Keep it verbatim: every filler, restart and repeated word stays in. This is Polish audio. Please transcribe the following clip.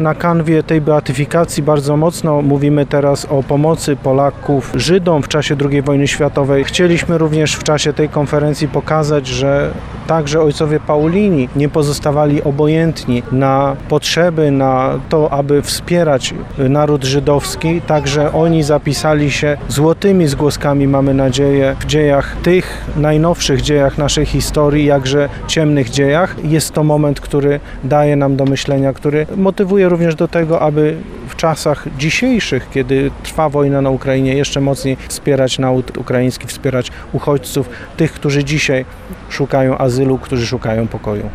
na kanwie tej beatyfikacji bardzo mocno mówimy teraz o pomocy Polaków Żydom w czasie drugiej wojny światowej. Chcieliśmy również w czasie tej konferencji pokazać, że także ojcowie Paulini nie pozostawali obojętni na potrzeby, na to, aby wspierać naród żydowski. Także oni zapisali się złotymi zgłoskami, mamy nadzieję, w dziejach tych najnowszych dziejach naszej historii, jakże ciemnych dziejach. Jest to moment, który daje nam do myślenia, który motywuje również do tego, aby w czasach dzisiejszych, kiedy trwa wojna na Ukrainie, jeszcze mocniej wspierać naród ukraiński, wspierać uchodźców, tych, którzy dzisiaj szukają azylu, którzy szukają pokoju.